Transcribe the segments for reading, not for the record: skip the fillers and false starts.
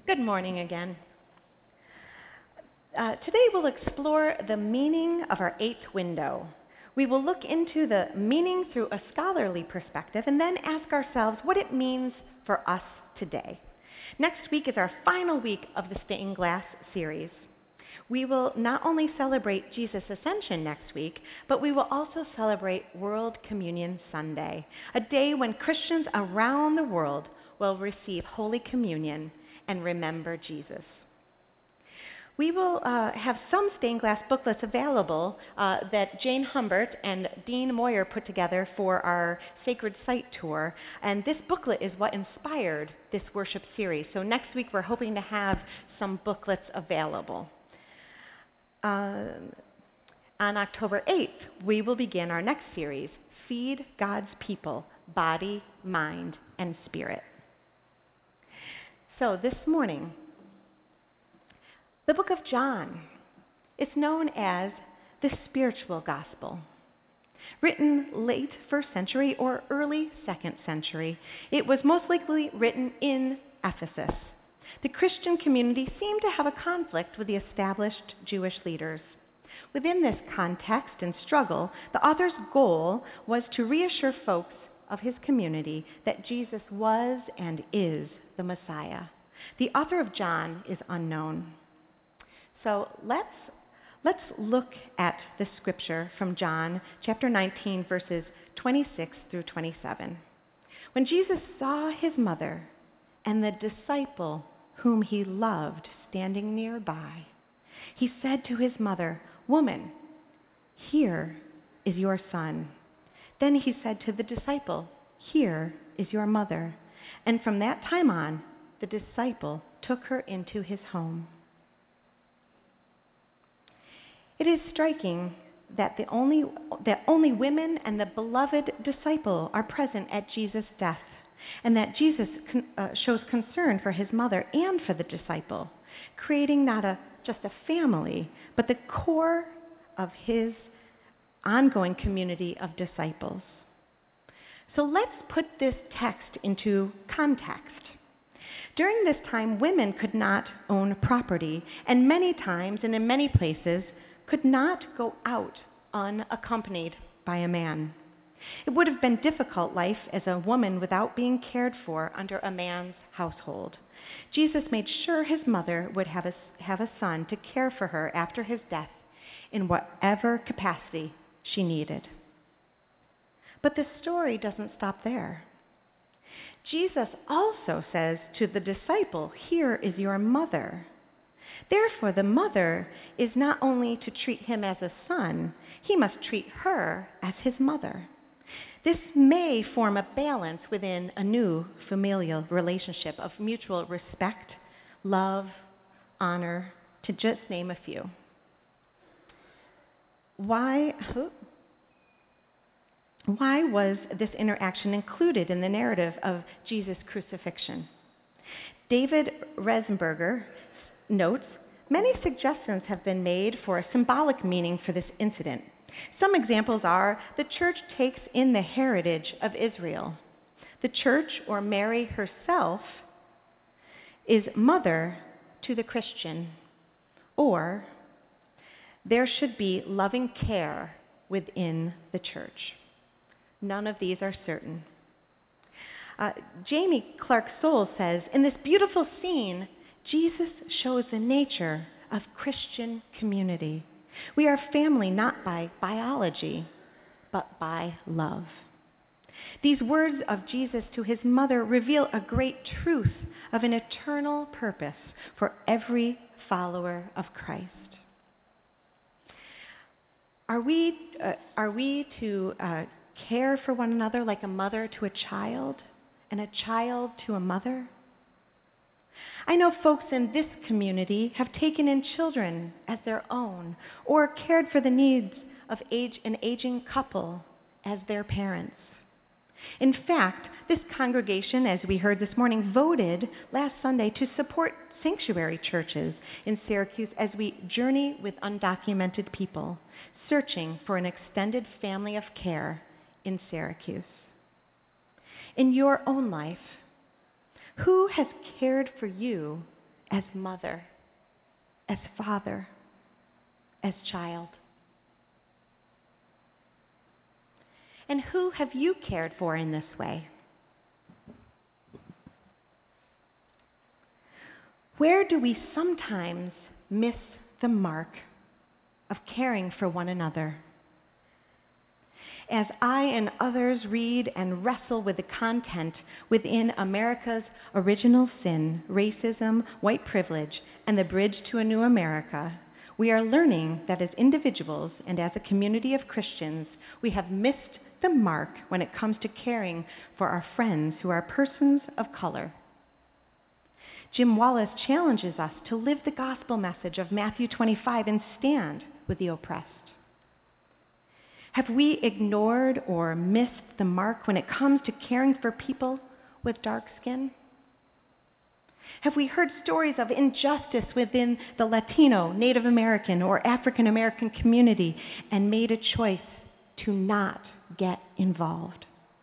Good morning again. Today we'll explore the meaning of our eighth window. We will look into the meaning through a scholarly perspective and then ask ourselves what it means for us today. Next week is our final week of the Stained Glass series. We will not only celebrate Jesus' Ascension next week, but we will also celebrate World Communion Sunday, a day when Christians around the world will receive Holy Communion and remember Jesus. We will have some stained glass booklets available that Jane Humbert and Dean Moyer put together for our Sacred Site Tour, and this booklet is what inspired this worship series. So next week we're hoping to have some booklets available. On October 8th, we will begin our next series, Feed God's People, Body, Mind, and Spirit. So this morning, the book of John is known as the spiritual gospel. Written late first century or early second century, it was most likely written in Ephesus. The Christian community seemed to have a conflict with the established Jewish leaders. Within this context and struggle, the author's goal was to reassure folks of his community that Jesus was and is the Messiah. The author of John is unknown. So let's look at the scripture from John chapter 19, verses 26 through 27. When Jesus saw his mother and the disciple whom he loved standing nearby, he said to his mother, "Woman, here is your son." Then he said to the disciple, "Here is your mother." And from that time on, the disciple took her into his home. It is striking that only women and the beloved disciple are present at Jesus' death, and that Jesus shows concern for his mother and for the disciple, creating not just a family, but the core of his ongoing community of disciples. So let's put this text into context. During this time, women could not own property, and many times and in many places could not go out unaccompanied by a man. It would have been a difficult life as a woman without being cared for under a man's household. Jesus made sure his mother would have a son to care for her after his death in whatever capacity she needed. But the story doesn't stop there. Jesus also says to the disciple, "Here is your mother." Therefore, the mother is not only to treat him as a son, he must treat her as his mother. This may form a balance within a new familial relationship of mutual respect, love, honor, to just name a few. Why was this interaction included in the narrative of Jesus' crucifixion? David Reisenberger notes, many suggestions have been made for a symbolic meaning for this incident. Some examples are the church takes in the heritage of Israel. The church, or Mary herself, is mother to the Christian. Or there should be loving care within the church. None of these are certain. Jamie Clark Soule says, in this beautiful scene, Jesus shows the nature of Christian community. We are family not by biology, but by love. These words of Jesus to his mother reveal a great truth of an eternal purpose for every follower of Christ. Are we to care for one another like a mother to a child and a child to a mother? I know folks in this community have taken in children as their own or cared for the needs of an aging couple as their parents. In fact, this congregation, as we heard this morning, voted last Sunday to support sanctuary churches in Syracuse as we journey with undocumented people, searching for an extended family of care in Syracuse. In your own life, who has cared for you as mother, as father, as child? And who have you cared for in this way? Where do we sometimes miss the mark of caring for one another? As I and others read and wrestle with the content within America's original sin, racism, white privilege, and the bridge to a new America, we are learning that as individuals and as a community of Christians, we have missed the mark when it comes to caring for our friends who are persons of color. Jim Wallace challenges us to live the gospel message of Matthew 25 and stand with the oppressed. Have we ignored or missed the mark when it comes to caring for people with dark skin? Have we heard stories of injustice within the Latino, Native American, or African American community and made a choice to not get involved?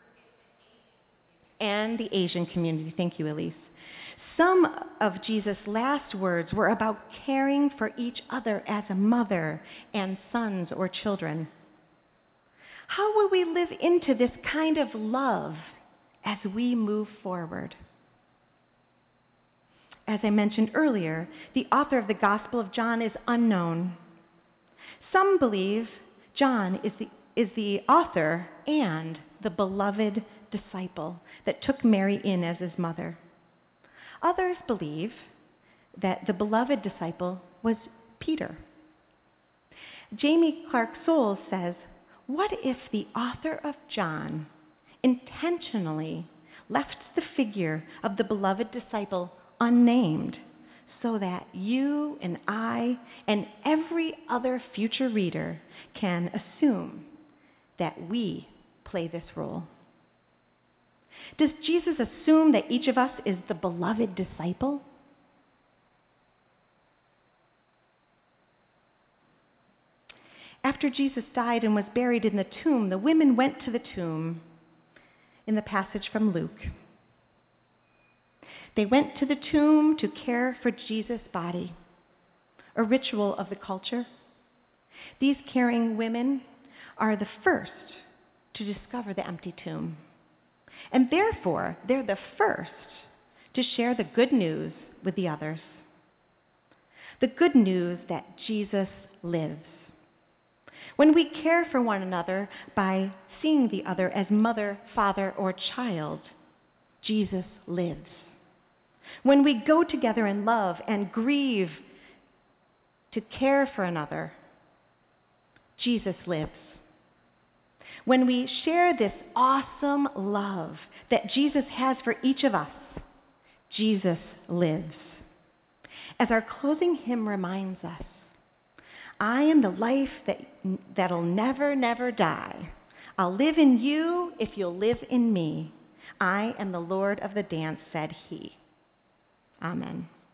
And the Asian community. Thank you, Elise. Some of Jesus' last words were about caring for each other as a mother and sons or children. How will we live into this kind of love as we move forward? As I mentioned earlier, the author of the Gospel of John is unknown. Some believe John is the author and the beloved disciple that took Mary in as his mother. Others believe that the beloved disciple was Peter. Jamie Clark Soules says, what if the author of John intentionally left the figure of the beloved disciple unnamed so that you and I and every other future reader can assume that we play this role? Does Jesus assume that each of us is the beloved disciple? After Jesus died and was buried in the tomb, the women went to the tomb in the passage from Luke. They went to the tomb to care for Jesus' body, a ritual of the culture. These caring women are the first to discover the empty tomb. And therefore, they're the first to share the good news with the others. The good news that Jesus lives. When we care for one another by seeing the other as mother, father, or child, Jesus lives. When we go together in love and grieve to care for another, Jesus lives. When we share this awesome love that Jesus has for each of us, Jesus lives. As our closing hymn reminds us, I am the life that'll never, never die. I'll live in you if you'll live in me. I am the Lord of the dance, said he. Amen.